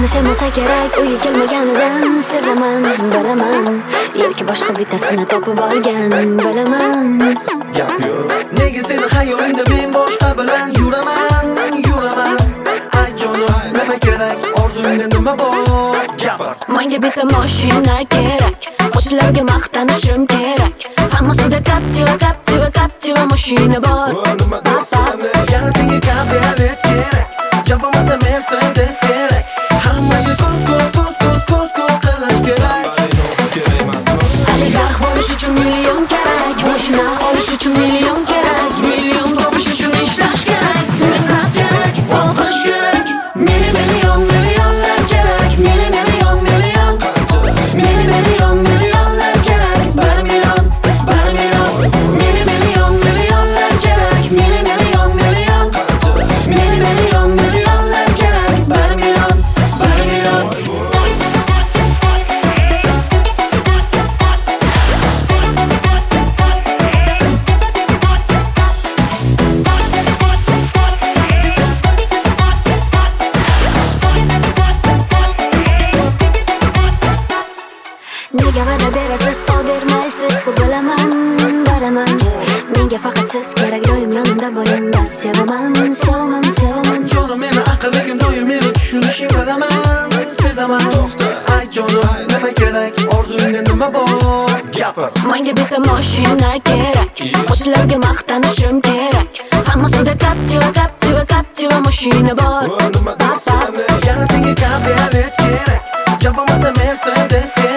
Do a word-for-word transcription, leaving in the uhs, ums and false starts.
Demesem olsa kerak, uyi kelmaganidan sezaman, bilaman. Yoki boshqa bittasini topib olgan, bilaman. Gap yo'q. Nega seni xayolingda men boshqa bilan yuraman, yuraman. Ay jonim, nima kerak? Orzungda nima bor? Gapir. Menga bitta mashina kerak, qo'shnilarga maqtanishim kerak. Hammasida Captiva, Captiva, Captiva mashina bor. Yana senga kabriolet kerak, jabomasa Mercedes kerak. Hammaga ko'z ko'z ko'z ko'z ko'z ko'z qilish kerak. Oligarx bo'lish uchun million kerak, mashina olish uchun million kerak, million topish uchun ishlash kerak, mehnat kerak, o'qish kerak. Meni million millionlar kerak, meni million million, meni million millionlar kerak, bir million, bir million. Meni million millionlar kerak, meni million million, meni million millionlar kerak, bir million, bir million. Nega va'da berasiz, qol bermaysiz, bu bilaman, bilaman. Menga faqat siz kerak, doim yonimda bo'ling, bas sevaman, sevaman, sevaman. Jonim, meni aqlligim doim meni tushunishing bilaman, sezaman. Ay jonim, nima kerak? Orzungda nima bor? Gapir. Menga bitta mashina kerak, qo'shnilarga maqtanishim kerak. Hammasida Captiva, Captiva, Captiva mashina bor. Yana senga kabriolet kerak, jabomasa Mercedes kerak.